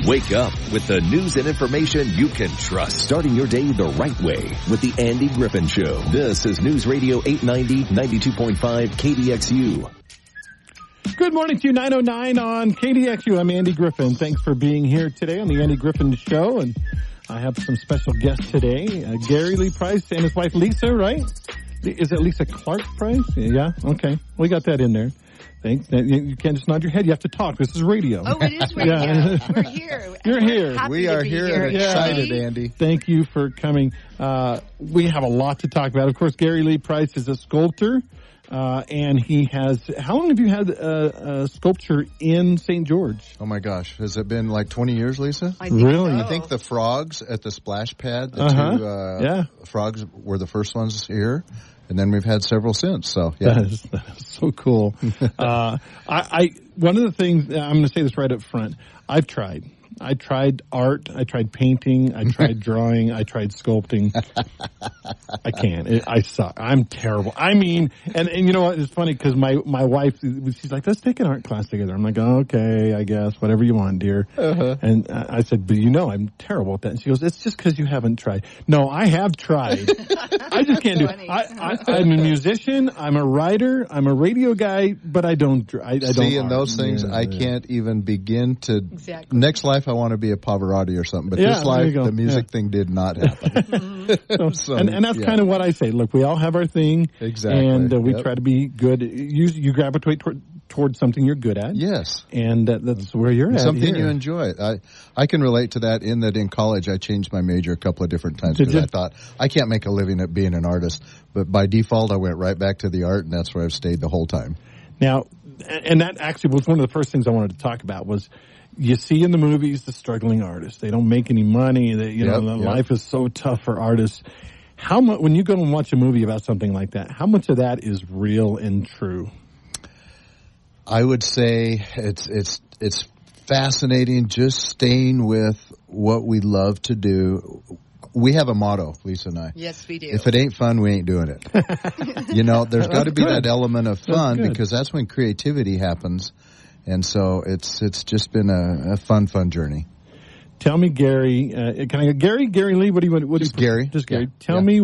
Wake up with the news and information you can trust. Starting your day the right way with the Andy Griffin Show. This is News Radio 890, 92.5 KDXU. Good morning to you, 909 on KDXU. I'm Andy Griffin. Thanks for being here today on the Andy Griffin Show. And I have some special guests today. Gary Lee Price and his wife Lisa, right? Is it Lisa Clark Price? Yeah? Okay. We got that in there. Thanks. You can't just nod your head. You have to talk. This is radio. Oh, it is radio. Yeah. We're here. You're here. We are here and excited, Andy. Thank you for coming. We have a lot to talk about. Of course, Gary Lee Price is a sculptor, and he has. How long have you had a sculpture in St. George? Oh my gosh, has it been like 20 years, Lisa? Really? I think the frogs at the splash pad, the two frogs were the first ones here. And then we've had several since. So yeah, that is so cool. I one of the things I'm going to say this right up front. I tried art. I tried painting. I tried drawing. I tried sculpting. I can't. I suck. I'm terrible. I mean, and you know what? It's funny because my wife, she's like, let's take an art class together. I'm like, okay, I guess, whatever you want, dear. And I said, but I'm terrible at that. And she goes, it's just because you haven't tried. No, I have tried. I just can't do it. I'm a musician. I'm a writer. I'm a radio guy, but I don't. I don't. See, in those things, I can't even begin to. Exactly. Next life, I want to be a Pavarotti or something. But this life, the music thing did not happen. So, and that's kind of what I say. Look, we all have our thing. Exactly. And we try to be good. You gravitate towards something you're good at. Yes. And that's where you're at. Something you enjoy. I can relate to that in that in college I changed my major a couple of different times because I thought I can't make a living at being an artist. But by default, I went right back to the art, and that's where I've stayed the whole time. Now, and that actually was one of the first things I wanted to talk about was you see in the movies the struggling artists. They don't make any money. Life is so tough for artists. How much, when you go and watch a movie about something like that, how much of that is real and true? I would say it's fascinating just staying with what we love to do. We have a motto, Lisa and I. Yes, we do. If it ain't fun, we ain't doing it. There's got to be that element of fun because that's when creativity happens. And so it's just been a fun journey. Tell me, Gary, can I go Gary Lee? What do you want? Just Gary. Just Gary. Tell me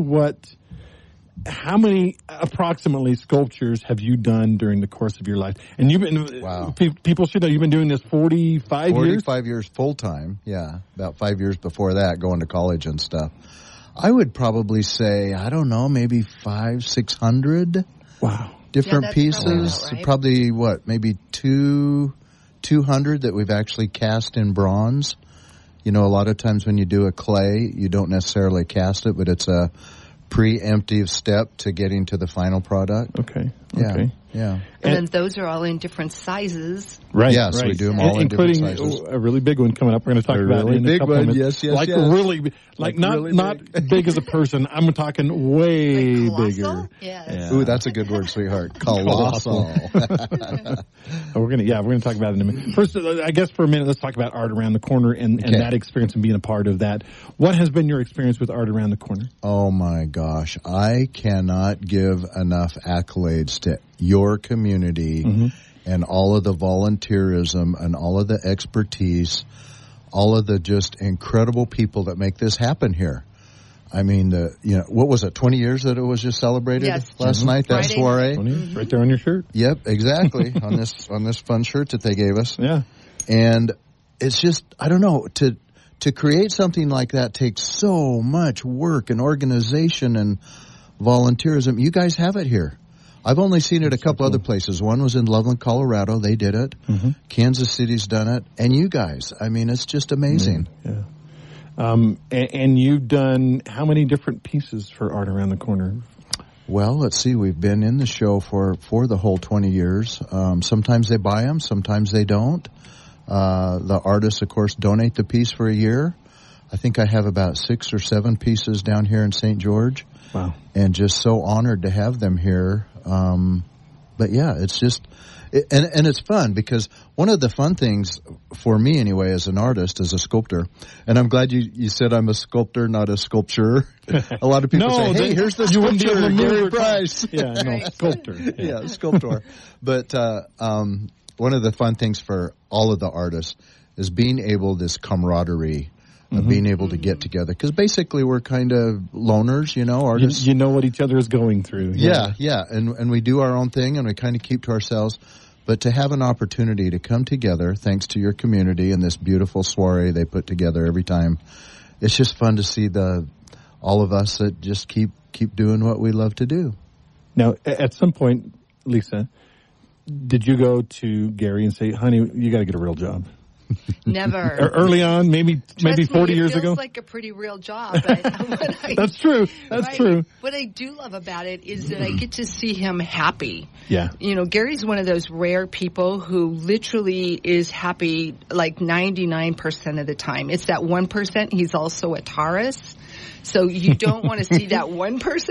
how many approximately sculptures have you done during the course of your life? And you've been, people should know you've been doing this 45 years? 45 years full time, yeah. About 5 years before that, going to college and stuff. I would probably say, I don't know, maybe 500-600. Wow. Different pieces. Probably maybe 200 that we've actually cast in bronze. A lot of times when you do a clay, you don't necessarily cast it, but it's a preemptive step to getting to the final product. Okay. Yeah. And then those are all in different sizes. Right. Yes, we do them all in different sizes. Including a really big one coming up. We're going to talk about really in a couple of Yes. minutes. Really, not big as a person. I'm talking way bigger. Yeah. Ooh, that's a good word, sweetheart. Colossal. We're going to talk about it in a minute. First, I guess for a minute, let's talk about Art Around the Corner and that experience and being a part of that. What has been your experience with Art Around the Corner? Oh my gosh. I cannot give enough accolades to your community and all of the volunteerism and all of the expertise, all of the just incredible people that make this happen here. I mean, what was it, 20 years that it was just celebrated last night, that soiree? 20, right there on your shirt. Yep, exactly, on this fun shirt that they gave us. Yeah. And it's just, I don't know, to create something like that takes so much work and organization and volunteerism. You guys have it here. I've only seen it a couple other places. One was in Loveland, Colorado. They did it. Kansas City's done it. And you guys. I mean, it's just amazing. Yeah. And you've done how many different pieces for Art Around the Corner? Well, let's see. We've been in the show for the whole 20 years. Sometimes they buy them. Sometimes they don't. The artists, of course, donate the piece for a year. I think I have about 6 or 7 pieces down here in St. George. Wow. And just so honored to have them here. But yeah, it's just, and it's fun because one of the fun things for me anyway as an artist, as a sculptor, and I'm glad you said I'm a sculptor, not a sculpture. A lot of people say, hey, here's the sculpture, Gary Price. Sculptor. Yeah, sculptor. But one of the fun things for all of the artists is being able, this camaraderie of being able to get together. Because basically we're kind of loners, artists. You know what each other is going through. Yeah. And we do our own thing and we kind of keep to ourselves. But to have an opportunity to come together, thanks to your community and this beautiful soiree they put together every time, it's just fun to see all of us that just keep doing what we love to do. Now, at some point, Lisa, did you go to Gary and say, honey, you got to get a real job? Never. Early on, maybe 40 years ago? It feels like a pretty real job. But That's true. That's true. What I do love about it is that I get to see him happy. Yeah. Gary's one of those rare people who literally is happy like 99% of the time. It's that 1%. He's also a Taurus. So you don't want to see that 1%.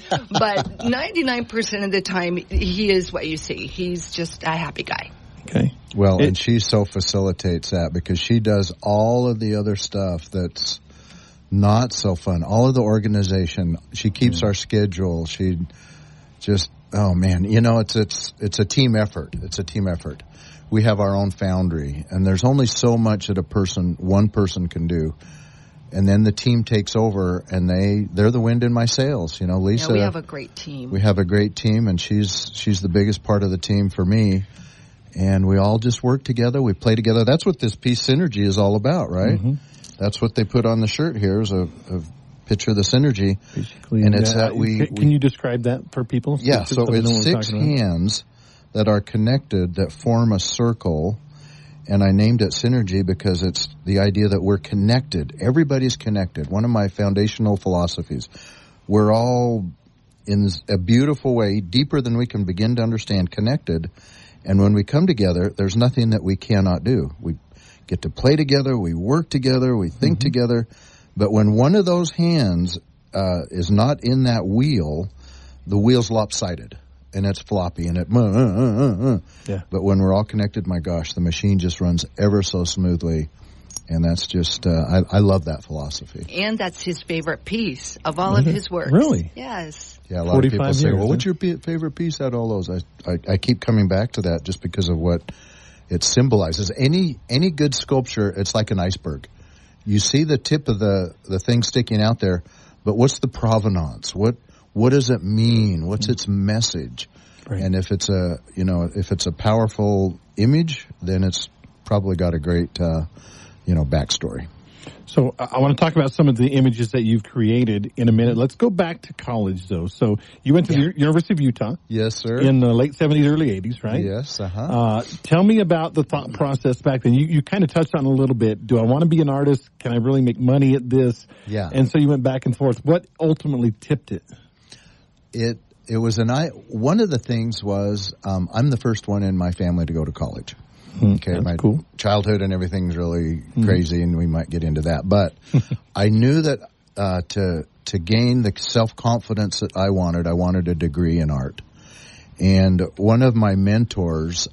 But 99% of the time, he is what you see. He's just a happy guy. Okay. Well, and she so facilitates that because she does all of the other stuff that's not so fun. All of the organization. She keeps our schedule. She just, oh man, it's a team effort. It's a team effort. We have our own foundry, and there's only so much that one person can do. And then the team takes over, and they're the wind in my sails. Lisa. Yeah, we have a great team. We have a great team, and she's the biggest part of the team for me. And we all just work together. We play together. That's what this piece Synergy is all about, right? Mm-hmm. That's what they put on the shirt here is a picture of the Synergy. Basically, and it's that Can you describe that for people? Yeah, so it's 6 hands that are connected that form a circle. And I named it Synergy because it's the idea that we're connected. Everybody's connected. One of my foundational philosophies. We're all, in a beautiful way, deeper than we can begin to understand, connected. And when we come together, there's nothing that we cannot do. We get to play together, we work together, we think together. But when one of those hands is not in that wheel, the wheel's lopsided. And it's floppy, and Yeah. But when we're all connected, my gosh, the machine just runs ever so smoothly. And that's just, I love that philosophy. And that's his favorite piece of all of his works. Really? Yes. Yeah, a lot of people say, well, what's your favorite piece out of all those? I keep coming back to that just because of what it symbolizes. Any good sculpture, it's like an iceberg. You see the tip of the thing sticking out there, but what's the provenance? What does it mean? What's its message? Right. And if it's a powerful image, then it's probably got a great, backstory. So I want to talk about some of the images that you've created in a minute. Let's go back to college, though. So you went to the University of Utah. Yes, sir. In the late 70s, early 80s, right? Yes, tell me about the thought process back then. You kind of touched on it a little bit. Do I want to be an artist? Can I really make money at this? Yeah. And so you went back and forth. What ultimately tipped it? It was one of the things was I'm the first one in my family to go to college. Okay, my childhood and everything's really crazy, and we might get into that. But I knew that to gain the self-confidence that I wanted a degree in art. And one of my mentors,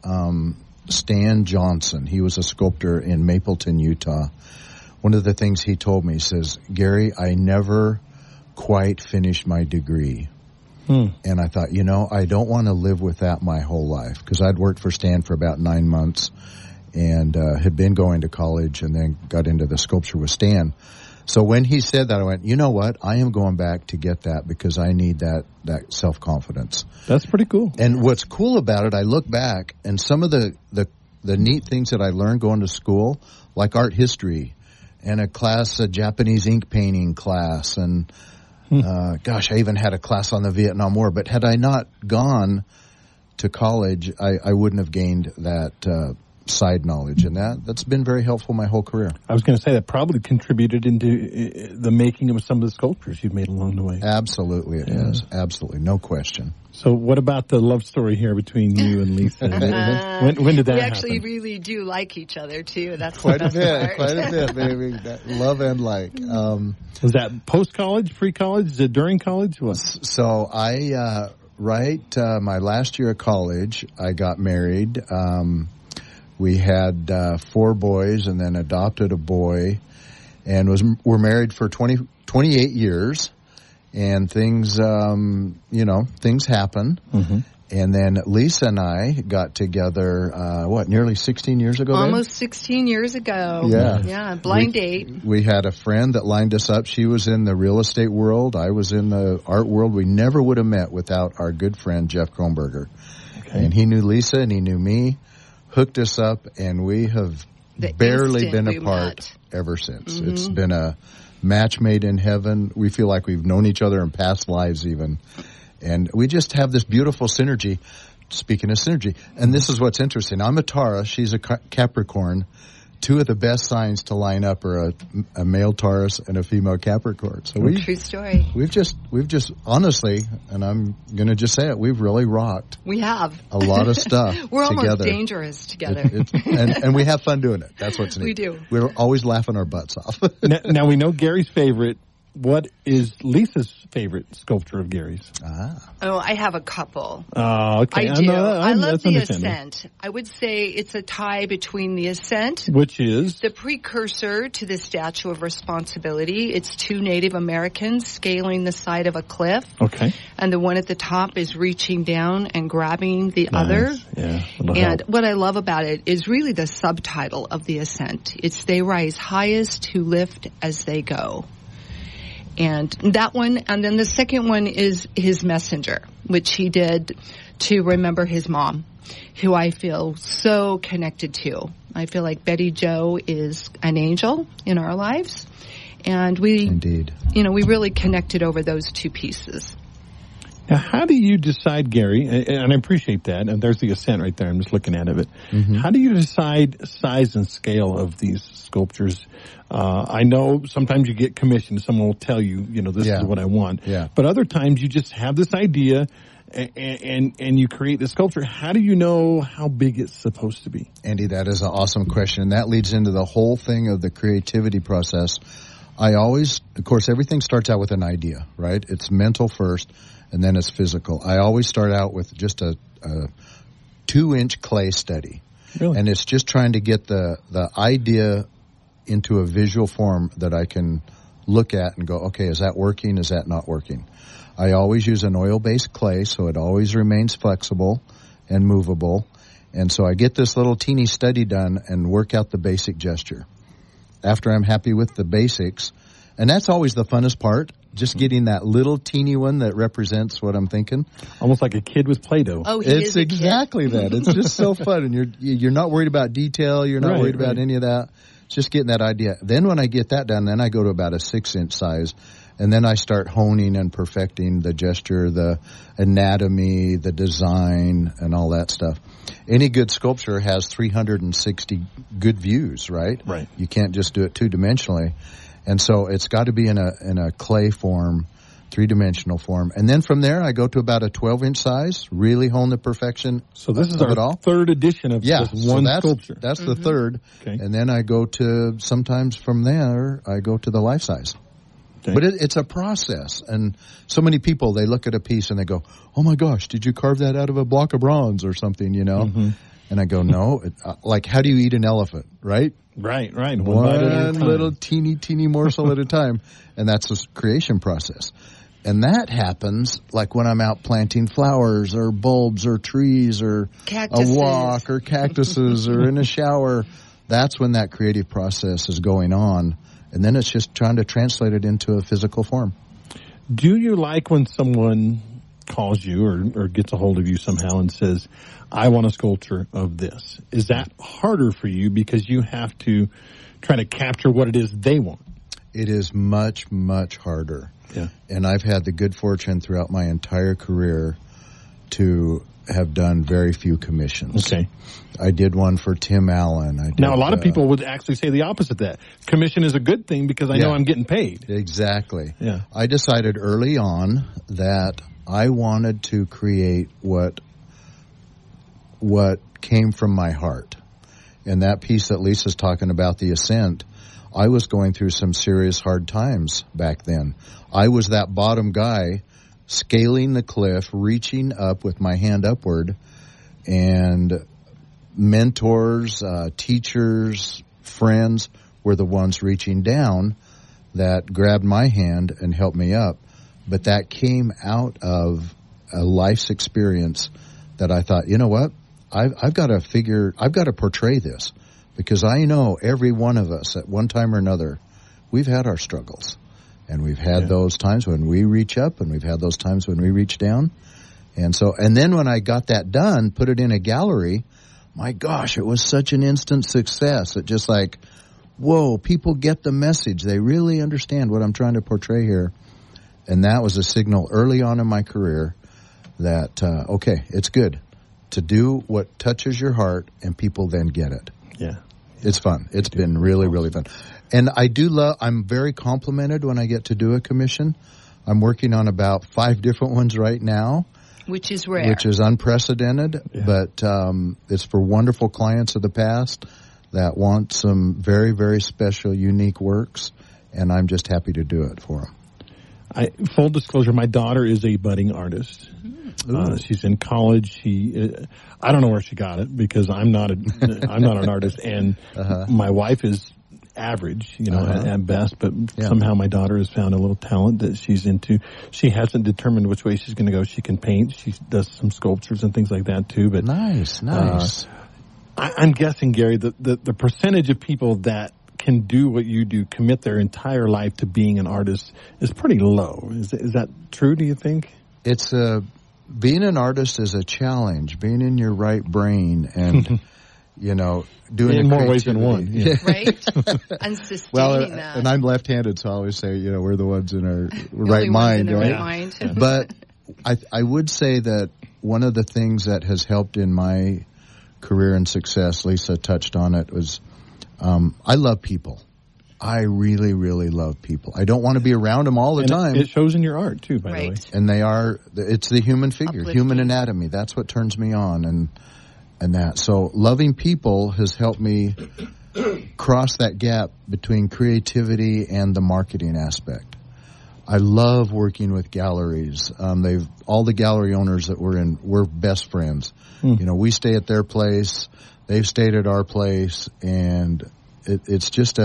Stan Johnson, he was a sculptor in Mapleton, Utah. One of the things he told me, he says, Gary, I never quite finished my degree. And I thought, I don't want to live with that my whole life because I'd worked for Stan for about 9 months and had been going to college and then got into the sculpture with Stan. So when he said that, I went, you know what? I am going back to get that because I need that self-confidence. That's pretty cool. And what's cool about it, I look back and some of the neat things that I learned going to school, like art history and a Japanese ink painting class and I even had a class on the Vietnam War. But had I not gone to college, I wouldn't have gained that side knowledge. And that's been very helpful my whole career. I was going to say that probably contributed into the making of some of the sculptures you've made along the way. Absolutely it has. Absolutely. No question. So what about the love story here between you and Lisa? When did that happen? We actually really do like each other, too. That's quite the best part. Quite a bit, baby. That love and like. Was that post-college, pre-college, during college? What? So I, my last year of college, I got married. We had 4 boys and then adopted a boy and were married for 28 years. And things, things happen. And then Lisa and I got together, nearly 16 years ago? Almost 16 years ago. Yeah. Yeah, blind date. We had a friend that lined us up. She was in the real estate world. I was in the art world. We never would have met without our good friend, Jeff Kronberger. Okay. And he knew Lisa and he knew me, hooked us up, and we have barely been apart ever since. Mm-hmm. It's been a match made in heaven. We feel like we've known each other in past lives even. And we just have this beautiful synergy. Speaking of synergy, and this is what's interesting. I'm a Taurus. She's a Capricorn. Two of the best signs to line up are a male Taurus and a female Capricorn. So true story. We've just honestly, and I'm going to just say it, we've really rocked. We have a lot of stuff. We're together. Almost dangerous together, and we have fun doing it. That's what's neat. We do. We're always laughing our butts off. Now we know Gary's favorite. What is Lisa's favorite sculpture of Gary's? Oh, I have a couple. Okay. I do. I love the Ascent. I would say it's a tie between the Ascent, which is the precursor to the Statue of Responsibility. It's two Native Americans scaling the side of a cliff. Okay. And the one at the top is reaching down and grabbing the other. Yeah. And what I love about it is really the subtitle of the Ascent. It's "They rise highest who lift as they go." And that one, and then the second one is his messenger, which he did to remember his mom, who I feel so connected to. I feel like Betty Jo is an angel in our lives. And Indeed. We really connected over those two pieces. Now, how do you decide, Gary, and I appreciate that, and there's the Ascent right there, I'm just looking at it, Mm-hmm. How do you decide size and scale of these sculptures? I know sometimes you get commissioned, someone will tell you, this is what I want. Yeah. But other times you just have this idea and you create the sculpture. How do you know how big it's supposed to be? Andy, that is an awesome question, and that leads into the whole thing of the creativity process. Of course, everything starts out with an idea, right? It's mental first, and then it's physical. I always start out with just a 2-inch clay study. Really? And it's just trying to get the idea into a visual form that I can look at and go, okay, is that working? Is that not working? I always use an oil-based clay, so it always remains flexible and movable. And so I get this little teeny study done and work out the basic gesture. After I'm happy with the basics, and that's always the funnest part, just getting that little teeny one that represents what I'm thinking. Almost like a kid with Play-Doh. Oh, it's exactly that. It's just so fun, and you're not worried about detail. You're not worried about any of that. It's just getting that idea. Then when I get that done, then I go to about a 6-inch size, and then I start honing and perfecting the gesture, the anatomy, the design, and all that stuff. Any good sculpture has 360 good views, right? Right. You can't just do it two-dimensionally. And so it's got to be in a clay form, 3-dimensional form. And then from there, I go to about a 12-inch size, really hone the perfection. So this is our third edition of this one sculpture. That's the third. Okay. And then I go to, sometimes from there, I go to the life size. Okay. But it's a process. And so many people, they look at a piece and they go, oh my gosh, did you carve that out of a block of bronze or something, Mm-hmm. And I go, no. Like, how do you eat an elephant, right? Right. One little teeny morsel at a time. And that's the creation process. And that happens like when I'm out planting flowers or bulbs or trees or cactuses. A walk or cactuses or in a shower. That's when that creative process is going on. And then it's just trying to translate it into a physical form. Do you like when someone calls you or gets a hold of you somehow and says, I want a sculpture of this? Is that harder for you because you have to try to capture what it is they want? It is much, much harder. Yeah. And I've had the good fortune throughout my entire career to have done very few commissions. Okay. I did one for Tim Allen. Now, a lot of people would actually say the opposite of that. Commission is a good thing because I know I'm getting paid. Exactly. Yeah. I decided early on that I wanted to create what came from my heart. And that piece that Lisa's talking about, the Ascent, I was going through some serious hard times back then. I was that bottom guy scaling the cliff, reaching up with my hand upward, and mentors, teachers, friends were the ones reaching down that grabbed my hand and helped me up. But that came out of a life's experience that I thought, you know what, I've got to portray this, because I know every one of us at one time or another, we've had our struggles, and we've had those times when we reach up, and we've had those times when we reach down. And then when I got that done, put it in a gallery, my gosh, it was such an instant success. It just like, whoa, people get the message. They really understand what I'm trying to portray here. And that was a signal early on in my career that, okay, it's good to do what touches your heart, and people then get it. Yeah. It's fun. It's been really, really fun. And I'm very complimented when I get to do a commission. I'm working on about 5 different ones right now. Which is rare. Which is unprecedented, but it's for wonderful clients of the past that want some very, very special, unique works, and I'm just happy to do it for them. Full disclosure, my daughter is a budding artist. She's in college. I don't know where she got it, because I'm not an artist, and my wife is average, at best, but somehow my daughter has found a little talent that she's into. She hasn't determined which way she's going to go. She can paint. She does some sculptures and things like that too. But nice. I'm guessing, Gary, the percentage of people that can do what you do, commit their entire life to being an artist, is pretty low. Is that true, do you think? It's being an artist is a challenge. Being in your right brain and doing in more ways than one, right? And sustaining that. And I'm left-handed, so I always say, we're the ones in our right mind, right? But I would say that one of the things that has helped in my career and success, Lisa touched on it, was I love people. I really, really love people. I don't want to be around them all the time. It shows in your art too, by the way. And it's the human figure, human anatomy. That's what turns me on, and that. So loving people has helped me cross that gap between creativity and the marketing aspect. I love working with galleries. All the gallery owners that we're best friends. We stay at their place, they've stayed at our place, and it's just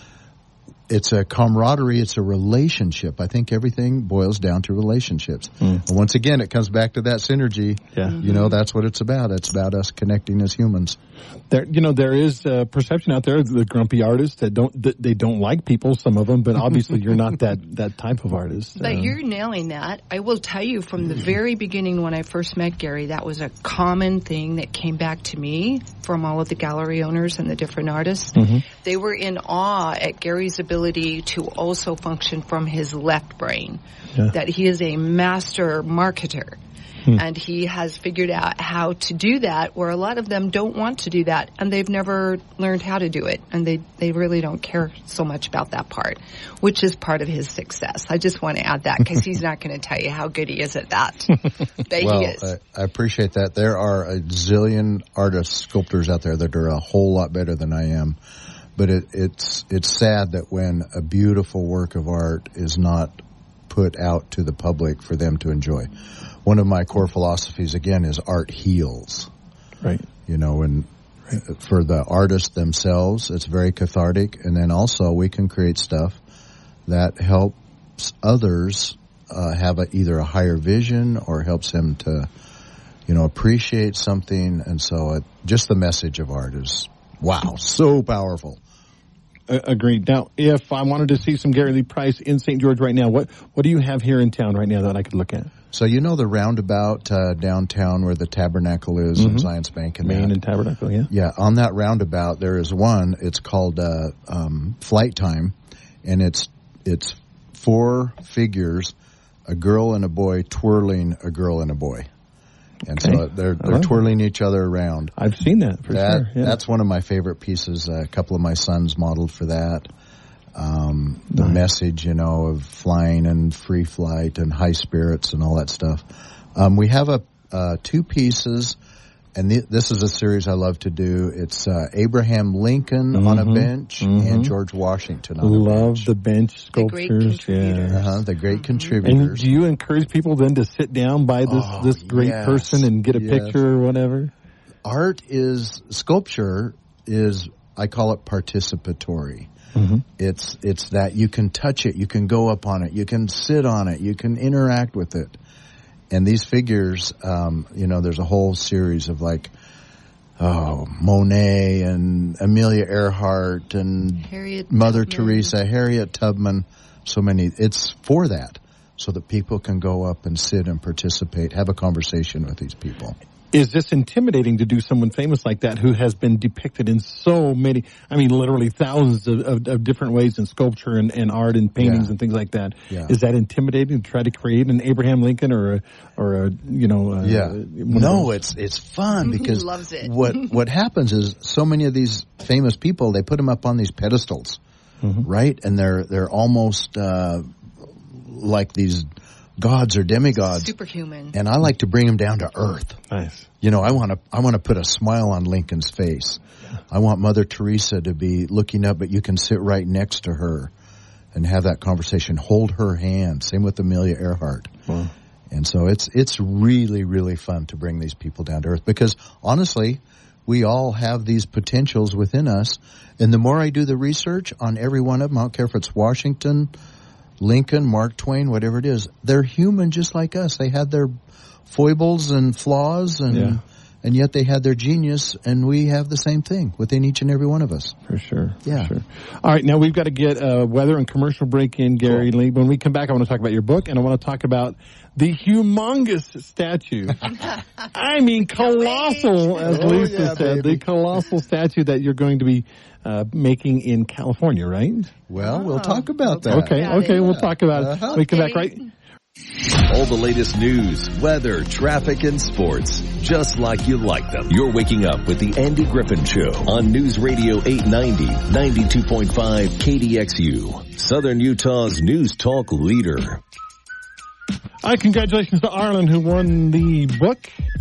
it's a camaraderie, it's a relationship. I think everything boils down to relationships. And once again, it comes back to that synergy. Yeah. That's what it's about. It's about us connecting as humans. There is a perception out there of the grumpy artists that don't like people, some of them, but obviously you're not that type of artist. But you're nailing that. I will tell you, from the very beginning when I first met Gary, that was a common thing that came back to me from all of the gallery owners and the different artists. They were in awe at Gary's ability to also function from his left brain, that he is a master marketer. And he has figured out how to do that, where a lot of them don't want to do that, and they've never learned how to do it, and they really don't care so much about that part, which is part of his success. I just want to add that, because he's not going to tell you how good he is at that. He is. I appreciate that. There are a zillion artists, sculptors out there that are a whole lot better than I am. But it's sad that when a beautiful work of art is not put out to the public for them to enjoy. One of my core philosophies, again, is art heals. Right. And for the artists themselves, it's very cathartic. And then also we can create stuff that helps others have either a higher vision or helps them to, appreciate something. And so just the message of art is, wow, so powerful. Agreed. Now, if I wanted to see some Gary Lee Price in St. George right now, what do you have here in town right now that I could look at? So the roundabout downtown where the Tabernacle is in Zions Bank and Main and Tabernacle, yeah. Yeah, on that roundabout there is one. It's called Flight Time, and it's 4 figures, a girl and a boy twirling a girl and a boy. And so they're twirling each other around. I've seen that for sure. Yeah. That's one of my favorite pieces. A couple of my sons modeled for that. The message, of flying and free flight and high spirits and all that stuff. We have 2 pieces, and this is a series I love to do. It's Abraham Lincoln on a bench and George Washington on a bench. Love the bench sculptures. The great contributors. And do you encourage people then to sit down by this great person and get a picture or whatever? Sculpture is, I call it participatory. It's that you can touch it, you can go up on it, you can sit on it, you can interact with it. And these figures, there's a whole series of like, Monet and Amelia Earhart and Mother Teresa, Harriet Tubman, so many. It's for that, so that people can go up and sit and participate, have a conversation with these people. Is this intimidating to do someone famous like that who has been depicted in so many, literally thousands of different ways in sculpture and art and paintings and things like that? Yeah. Is that intimidating to try to create an Abraham Lincoln or No, it's fun because loves it. what happens is so many of these famous people, they put them up on these pedestals, right? And they're almost like these gods or demigods, superhuman, and I like to bring them down to earth. Nice. I want to put a smile on Lincoln's face. Yeah. I want Mother Teresa to be looking up, but you can sit right next to her and have that conversation. Hold her hand. Same with Amelia Earhart. Wow. And so it's really, really fun to bring these people down to earth because honestly, we all have these potentials within us. And the more I do the research on every one of them, I don't care if it's Washington, Lincoln, Mark Twain, whatever it is, they're human just like us. They had their foibles and flaws, and yet they had their genius, and we have the same thing within each and every one of us. For sure. Yeah. For sure. All right, now we've got to get weather and commercial break in, Gary Lee. When we come back, I want to talk about your book, and I want to talk about the humongous statue. Colossal, as Lisa said. Baby. The colossal statue that you're going to be making in California, right? Well, we'll talk about that. Okay, we'll talk about it. We come back, right? All the latest news, weather, traffic, and sports, just like you like them. You're waking up with the Andy Griffin Show on News Radio 890, 92.5 KDXU, Southern Utah's news talk leader. Hi, congratulations to Arlen who won the book.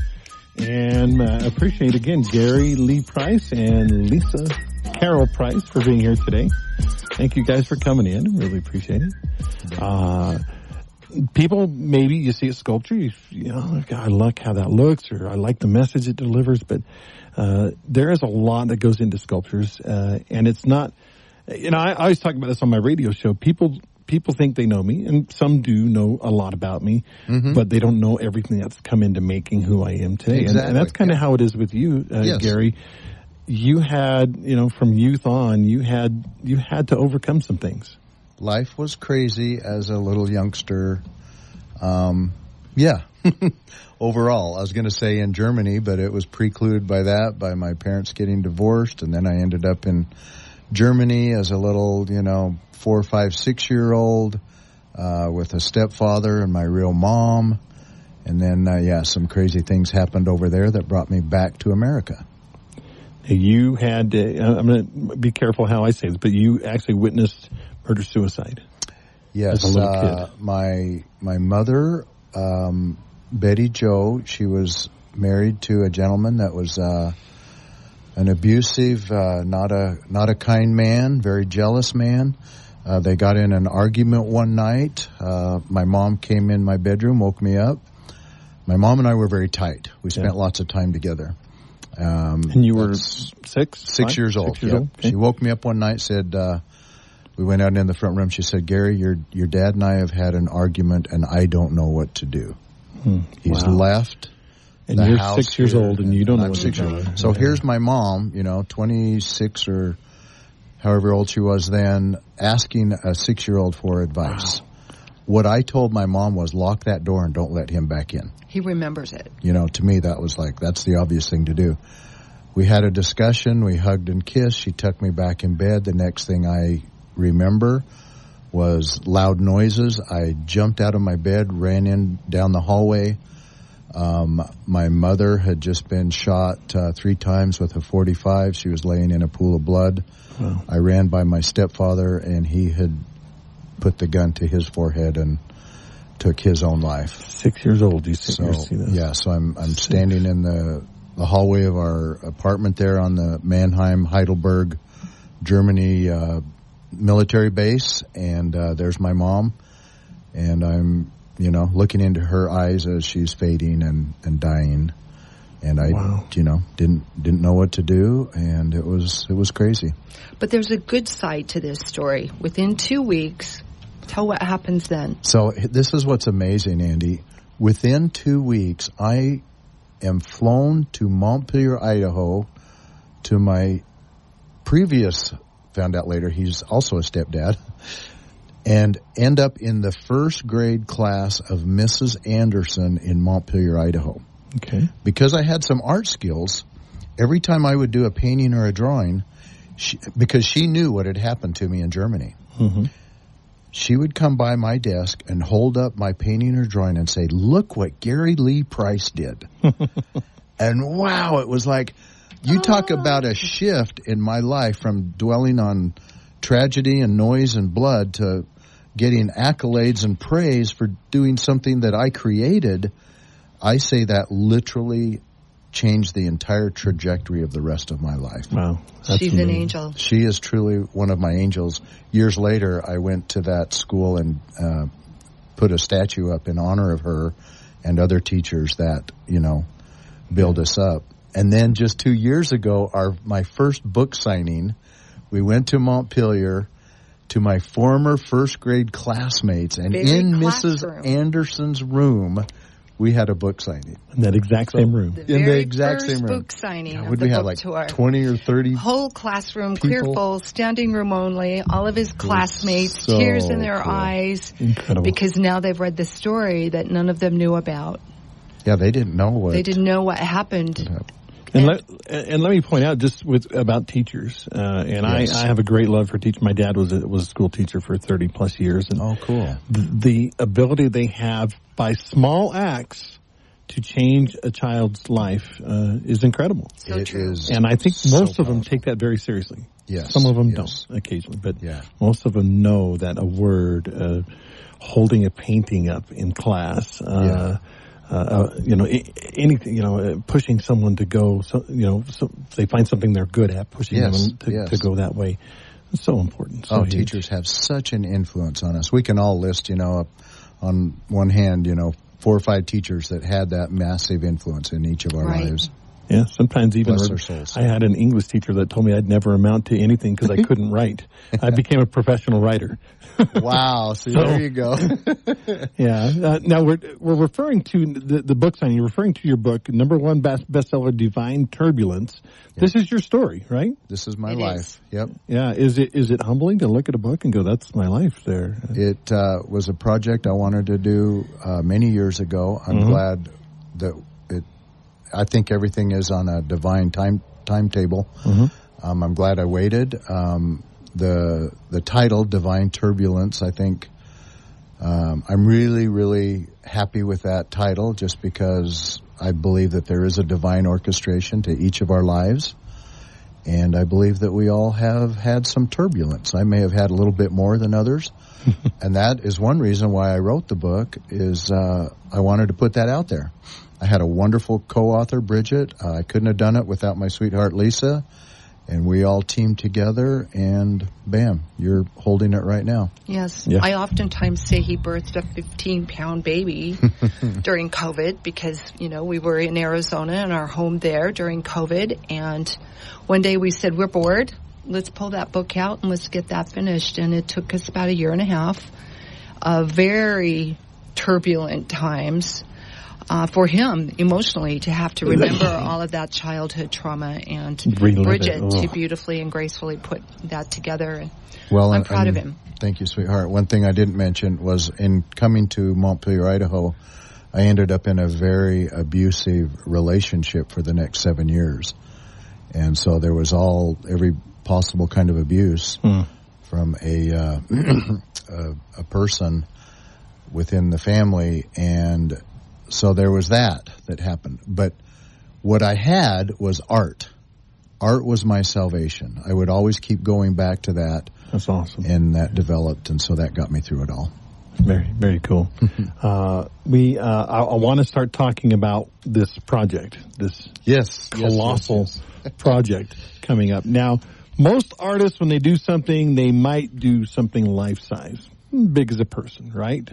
And appreciate again Gary Lee Price and Lisa Carol Price for being here today. Thank you guys for coming in. Really appreciate it. People, maybe you see a sculpture, I like how that looks, or I like the message it delivers, but there is a lot that goes into sculptures, and it's not, I always talk about this on my radio show. People think they know me, and some do know a lot about me, but they don't know everything that's come into making who I am today. Exactly. And that's kind of how it is with you, yes. Gary. You had, from youth on, you had to overcome some things. Life was crazy as a little youngster. Overall, I was going to say in Germany, but it was precluded by my parents getting divorced. And then I ended up in Germany as a little, 4, 5, 6-year-old, with a stepfather and my real mom. And then, some crazy things happened over there that brought me back to America. You had, I'm going to be careful how I say this, but you actually witnessed murder-suicide. Yes, as a little kid. My mother, Betty Jo, she was married to a gentleman that was an abusive, not a kind man, very jealous man. They got in an argument one night. My mom came in my bedroom, woke me up. My mom and I were very tight. We spent lots of time together. And you were 6 years old. Yep. Okay. She woke me up one night, said, we went out in the front room. She said, Gary, your dad and I have had an argument, and I don't know what to do. He's left. And you're 6 years old, and you don't know what to do. So here's my mom, 26 or however old she was then, asking a 6-year-old for advice. Wow. What I told my mom was lock that door and don't let him back in. He remembers it. To me, that was that's the obvious thing to do. We had a discussion. We hugged and kissed. She tucked me back in bed. The next thing I remember was loud noises. I jumped out of my bed, ran down the hallway. My mother had just been shot 3 times with a .45. She was laying in a pool of blood. Wow. I ran by my stepfather, and he had put the gun to his forehead and took his own life. 6 years old, you see this? Yeah, so I'm standing in the hallway of our apartment there on the Mannheim, Heidelberg, Germany military base, and there's my mom, and I'm looking into her eyes as she's fading and dying, and I didn't know what to do, and it was crazy. But there's a good side to this story. Within 2 weeks, tell what happens then. So this is what's amazing, Andy. within 2 weeks, I am flown to Montpelier, Idaho, to my previous, found out later, he's also a stepdad, and end up in the first grade class of Mrs. Anderson in Montpelier, Idaho. Okay. Because I had some art skills, every time I would do a painting or a drawing, because she knew what had happened to me in Germany, she would come by my desk and hold up my painting or drawing and say, "Look what Gary Lee Price did." And wow, it was like, you talk about a shift in my life from dwelling on tragedy and noise and blood to getting accolades and praise for doing something that I created. I say that literally changed the entire trajectory of the rest of my life. Wow. She's amazing. an angel. She is truly one of my angels. Years later, I went to that school and put a statue up in honor of her and other teachers that, build us up. And then just 2 years ago, my first book signing, we went to Montpelier to my former first grade classmates, and in Mrs. Anderson's room, we had a book signing. In that exact same room. In the exact same room. Book signing of the book tour. 20 or 30 whole classroom, clear full, standing room only, all of his classmates, tears in their eyes. Incredible. Because now they've read the story that none of them knew about. Yeah, they didn't know what. They didn't know what happened. And let me point out just about teachers, I have a great love for teachers. My dad was a school teacher for 30 plus years. And oh, cool. The ability they have by small acts to change a child's life is incredible. So true. And I think most of them take that very seriously. Yes. Some of them don't occasionally, but most of them know that a word, holding a painting up in class, anything, pushing someone to go, so they find something they're good at, pushing them to go that way. It's so important. So teachers have such an influence on us. We can all list, on one hand, 4 or 5 teachers that had that massive influence in each of our lives. Yeah, sometimes even Bless their souls. I had an English teacher that told me I'd never amount to anything because I couldn't write. I became a professional writer. Wow! So there you go. Now we're referring to the book signing. You're referring to your book, #1 bestseller, Divine Turbulence. Yep. This is your story, right? This is my life. Yep. Yeah. Is it humbling to look at a book and go, "That's my life"? There. It was a project I wanted to do many years ago. I'm glad that I think everything is on a divine timetable. I'm glad I waited. The title, Divine Turbulence, I think I'm really, really happy with that title just because I believe that there is a divine orchestration to each of our lives. And I believe that we all have had some turbulence. I may have had a little bit more than others. And that is one reason why I wrote the book is I wanted to put that out there. I had a wonderful co-author, Bridget. I couldn't have done it without my sweetheart, Lisa. And we all teamed together, and bam, you're holding it right now. Yes. Yeah. I oftentimes say he birthed a 15-pound baby during COVID because, we were in Arizona in our home there during COVID. And one day we said, we're bored. Let's pull that book out and let's get that finished. And it took us about 1.5 years of very turbulent times. For him, emotionally, to have to remember all of that childhood trauma and Bridget to beautifully and gracefully put that together. Well, I'm proud of him. Thank you, sweetheart. One thing I didn't mention was in coming to Montpelier, Idaho, I ended up in a very abusive relationship for the next 7 years. And so there was every possible kind of abuse from a person within the family, and so there was that happened. But what I had was art. Art was my salvation. I would always keep going back to that. That's awesome. And that developed, and so that got me through it all. Very, very cool. I want to start talking about this project, this colossal project coming up. Now, most artists, when they do something, they might do something life-size. Big as a person, right?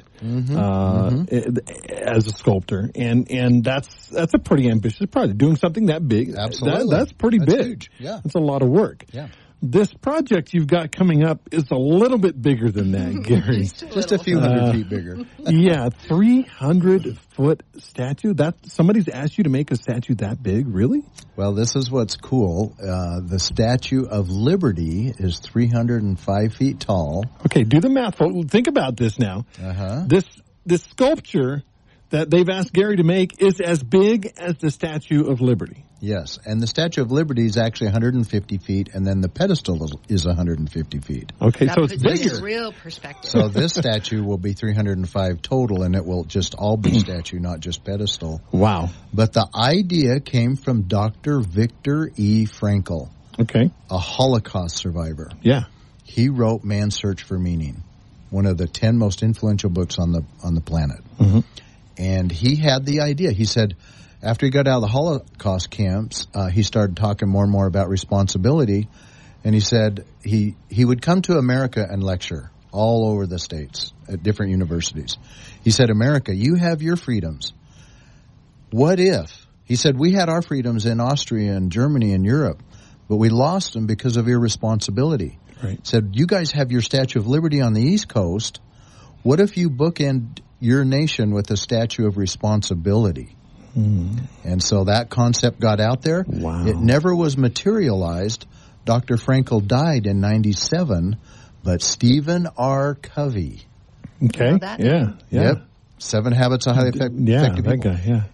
As a sculptor, and that's a pretty ambitious project. Doing something that big, absolutely, that's pretty big. Huge. Yeah, that's a lot of work. Yeah, This project you've got coming up is a little bit bigger than that, Gary. Just a few hundred feet bigger. Yeah, 300-foot statue. Somebody's asked you to make a statue that big, really? Well, this is what's cool. The Statue of Liberty is 305 feet tall. Okay, do the math. Think about this now. This sculpture that they've asked Gary to make is as big as the Statue of Liberty. Yes, and the Statue of Liberty is actually 150 feet, and then the pedestal is 150 feet. Okay, that so it's puts it bigger. in real perspective. So this statue will be 305 total, and it will just all be statue, not just pedestal. Wow. But the idea came from Dr. Viktor E. Frankl, Okay. a Holocaust survivor. Yeah. He wrote Man's Search for Meaning, one of the 10 most influential books on the planet. Mm-hmm. And he had the idea. He said, after he got out of the Holocaust camps, he started talking more and more about responsibility. And he said he would come to America and lecture all over the states at different universities. He said, America, you have your freedoms. What if? He said, we had our freedoms in Austria and Germany and Europe, but we lost them because of irresponsibility. Right. He said, you guys have your Statue of Liberty on the East Coast. What if you bookend your nation with a statue of responsibility? And so that concept got out there. Wow. It never was materialized. Dr. Frankl died in 97, but Stephen R. Covey. Okay. Know that? Yeah. Yep. 7 Habits of Highly Effective that People. guy, yeah.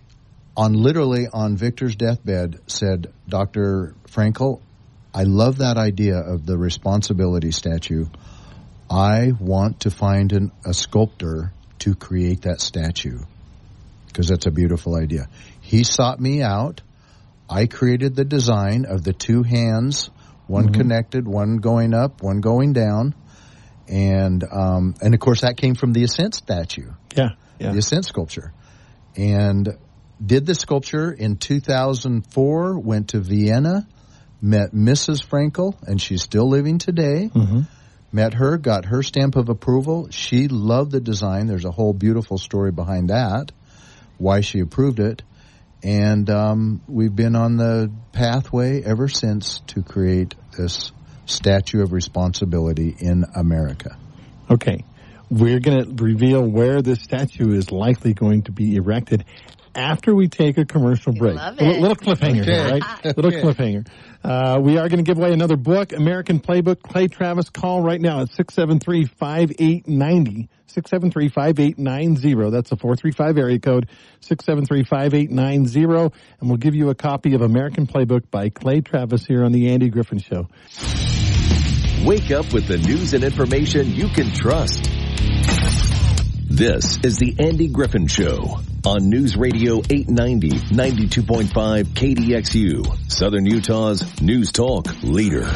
On Victor's deathbed, said, Dr. Frankl, I love that idea of the responsibility statue. I want to find a sculptor to create that statue, because that's a beautiful idea. He sought me out. I created the design of the 2 hands, one connected, one going up, one going down. And of course that came from the Ascent statue. Yeah. The Ascent sculpture. And did the sculpture in 2004, went to Vienna, met Mrs. Frankl, and she's still living today. Met her, got her stamp of approval. She loved the design. There's a whole beautiful story behind that, why she approved it. And we've been on the pathway ever since to create this Statue of Responsibility in America. Okay. We're going to reveal where this statue is likely going to be erected after we take a commercial break. Love it. A little cliffhanger here, right? Little cliffhanger. We are going to give away another book, American Playbook. Clay Travis, call right now at 673-5890. 673-5890. That's a 435 area code, 673-5890. And we'll give you a copy of American Playbook by Clay Travis here on The Andy Griffin Show. Wake up with the news and information you can trust. This is The Andy Griffin Show on News Radio 890, 92.5 KDXU, Southern Utah's News Talk leader.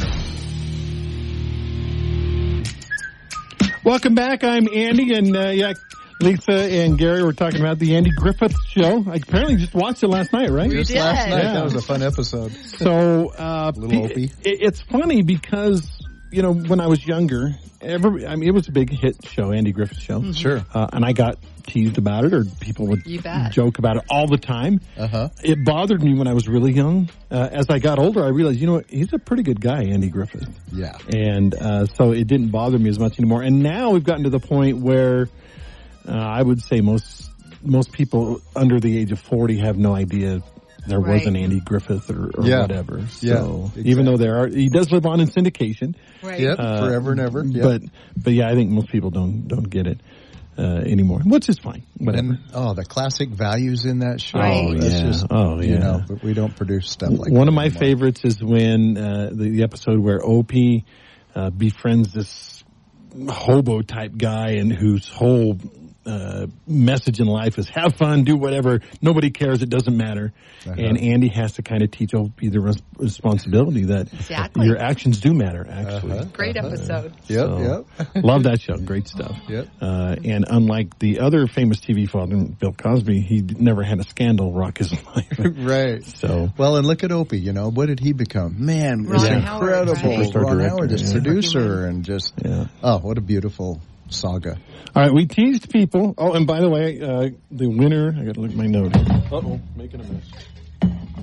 Welcome back. I'm Andy, and Lisa and Gary were talking about the Andy Griffith Show. I apparently just watched it last night, right? We did. Last night. Yeah. That was a fun episode. So, Little Opie. it's funny because, when I was younger, it was a big hit show, Andy Griffith Show. Sure. And I got teased about it, or people would You bet. joke about it all the time. It bothered me when I was really young. As I got older, I realized, he's a pretty good guy, Andy Griffith. Yeah. And so it didn't bother me as much anymore. And now we've gotten to the point where I would say most people under the age of 40 have no idea there was Right. an Andy Griffith or Yeah. whatever. Yeah, So exactly. even though he does live on in syndication. Right. Yep. Forever and ever. Yep. But yeah, I think most people don't get it anymore, which is fine. Whatever. And the classic values in that show. Right. That's Yeah. just, Oh, yeah. but we don't produce stuff like that. One of my anymore. favorites is when the episode where Opie befriends this hobo type guy, and whose whole message in life is have fun, do whatever, nobody cares, it doesn't matter. And Andy has to kind of teach Opie the responsibility that Exactly. your actions do matter, actually. Great episode. Yep. Love that show. Great stuff. Yep. And unlike the other famous TV father, Bill Cosby, he never had a scandal rock his life. Right. So, Well, and look at Opie, what did he become? Man, Ron it's Howard, incredible. right? Ron Ron director, Howard, just yeah. producer, and just, yeah. what a beautiful saga. All right, we teased people. Oh, and by the way, the winner, I got to look at my note here. Uh-oh, making a mess.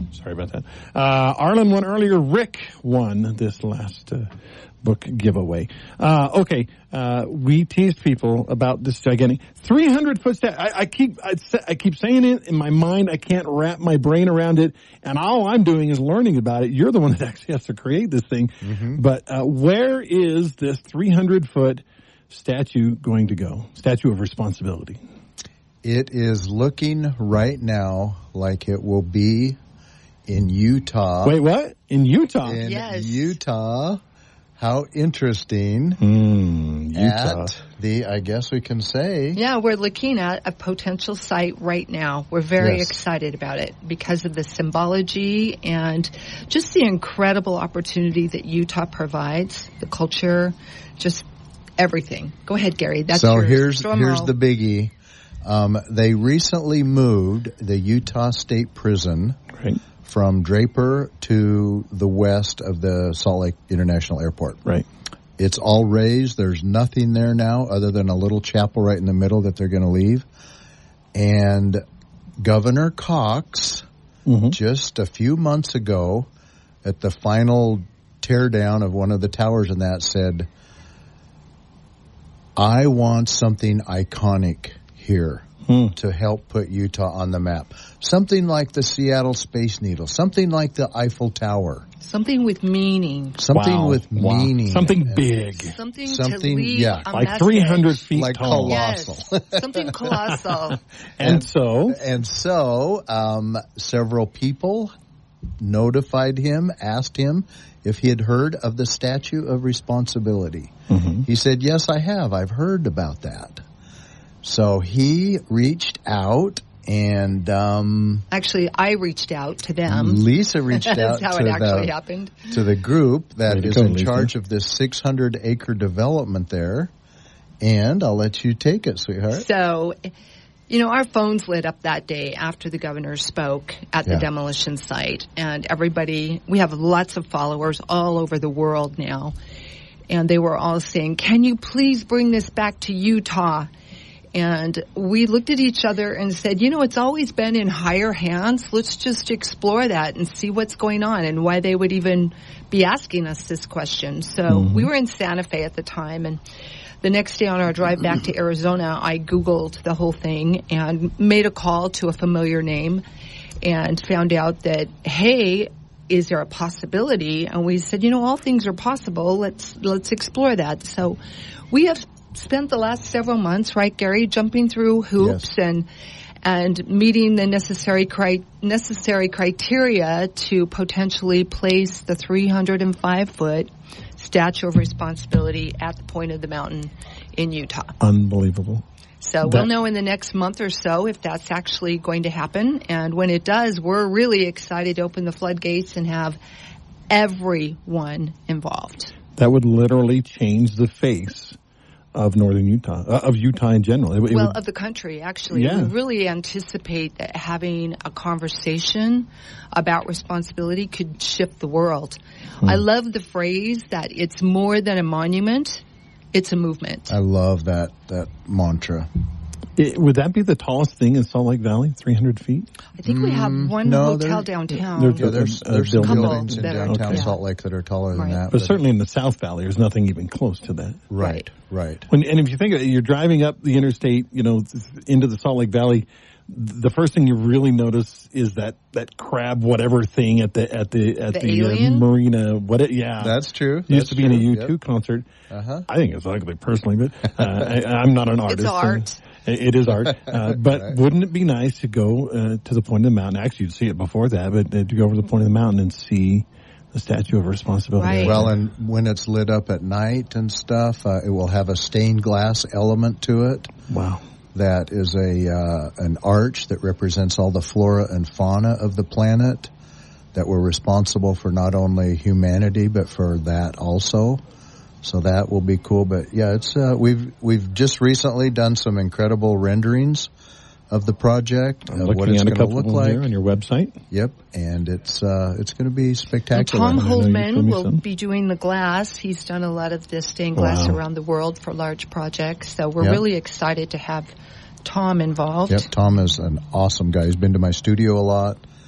Sorry about that. Arlen won earlier. Rick won this last book giveaway. Okay, we teased people about this gigantic 300-foot statue. I keep saying it in my mind. I can't wrap my brain around it, and all I'm doing is learning about it. You're the one that actually has to create this thing. Mm-hmm. But where is this 300-foot statue going to go? Statue of Responsibility. It is looking right now like it will be in Utah. Wait, what? In Utah? In yes. Utah. How interesting. Utah. At the, I guess we can say. Yeah, we're looking at a potential site right now. We're very excited about it because of the symbology and just the incredible opportunity that Utah provides, the culture, just everything. Go ahead, Gary. That's so yours. here's the biggie. They recently moved the Utah State Prison from Draper to the west of the Salt Lake International Airport. Right. It's all raised. There's nothing there now other than a little chapel right in the middle that they're going to leave. And Governor Cox, just a few months ago, at the final teardown of one of the towers and that, said, I want something iconic here to help put Utah on the map. Something like the Seattle Space Needle. Something like the Eiffel Tower. Something with meaning. Something with meaning. Something big. Something to leave a like message. 300 feet like tall. Colossal. Yes. Something colossal. And so, several people notified him, asked him if he had heard of the Statue of Responsibility. Mm-hmm. He said, yes, I have. I've heard about that. So he reached out and... actually, I reached out to them. Lisa reached out That's how it actually happened. To the group that is in charge of this 600-acre development there. And I'll let you take it, sweetheart. So, our phones lit up that day after the governor spoke at the demolition site. And everybody, we have lots of followers all over the world now. And they were all saying, can you please bring this back to Utah? And we looked at each other and said, it's always been in higher hands. Let's just explore that and see what's going on and why they would even be asking us this question. So we were in Santa Fe at the time, and the next day on our drive back to Arizona, I Googled the whole thing and made a call to a familiar name and found out that, hey, is there a possibility? And we said, all things are possible. Let's explore that. So we have spent the last several months, right, Gary, jumping through hoops and meeting the necessary criteria to potentially place the 305-foot Statue of Responsibility at the point of the mountain in Utah. Unbelievable. So we'll know in the next month or so if that's actually going to happen. And when it does, we're really excited to open the floodgates and have everyone involved. That would literally change the face of northern Utah, of Utah in general. Of the country, actually. Yeah. We really anticipate that having a conversation about responsibility could shift the world. I love the phrase that it's more than a monument, it's a movement. I love that mantra. Would that be the tallest thing in Salt Lake Valley, 300 feet? I think we have one hotel downtown. There's some buildings in downtown Salt Lake that are taller than that. But certainly in the South Valley, there's nothing even close to that. Right. And if you think of it, you're driving up the interstate, into the Salt Lake Valley, the first thing you really notice is that crab whatever thing at the marina. That's true. Used to be in a U2 concert. I think it's ugly personally, but I'm not an artist. It's art. It is art. But wouldn't it be nice to go to the point of the mountain? Actually, you'd see it before that, but to go over to the point of the mountain and see the Statue of Responsibility. Right. Well, and when it's lit up at night and stuff, it will have a stained glass element to it. Wow. That is an arch that represents all the flora and fauna of the planet that were responsible for not only humanity but for that also. So that will be cool. But yeah, it's we've just recently done some incredible renderings of the project, I'm what it's going to look like here on your website. Yep, and it's going to be spectacular. Tom Holdman will be doing the glass. He's done a lot of this stained glass around the world for large projects. So we're really excited to have Tom involved. Yep, Tom is an awesome guy. He's been to my studio a lot,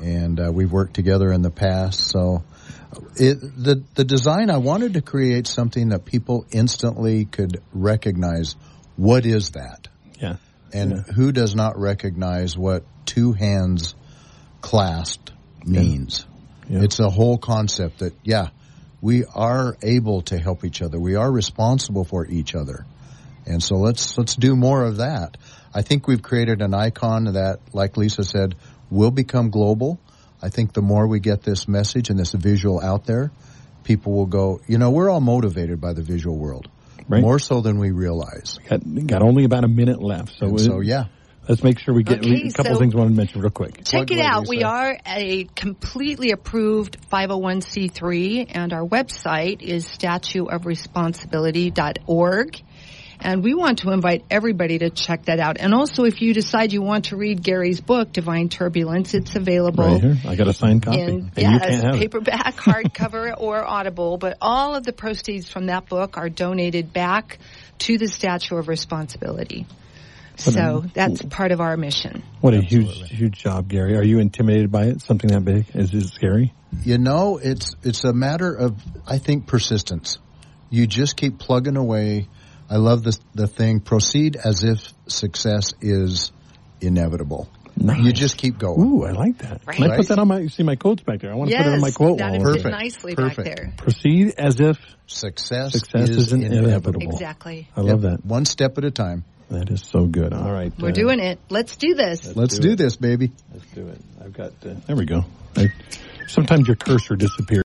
and we've worked together in the past. So the design, I wanted to create something that people instantly could recognize. What is that? Yeah. And who does not recognize what two hands clasped means? Yeah. It's a whole concept that, we are able to help each other. We are responsible for each other. And so let's do more of that. I think we've created an icon that, like Lisa said, will become global. I think the more we get this message and this visual out there, people will go, we're all motivated by the visual world. Right. More so than we realize. Got only about a minute left. So yeah. Let's make sure we get a couple of things I want to mention real quick. Check it out. We are a completely approved 501c3, and our website is statueofresponsibility.org. And we want to invite everybody to check that out. And also, if you decide you want to read Gary's book, Divine Turbulence, it's available. Right here. I got a signed copy. Yes, paperback, hardcover, or Audible. But all of the proceeds from that book are donated back to the Statue of Responsibility. So that's part of our mission. What a huge job, Gary. Are you intimidated by it? Something that big? Is it scary? It's a matter of, I think, persistence. You just keep plugging away. I love the thing, proceed as if success is inevitable. Nice. You just keep going. Ooh, I like that. Right. Can I put that on my quotes back there? I want to put it on my quote wall. That would fit nicely back there. Proceed as if success is inevitable. Exactly. I love that. One step at a time. That is so good. All right. We're doing it. Let's do this. Let's do this, baby. Let's do it. I've got, there we go. Sometimes your cursor disappears.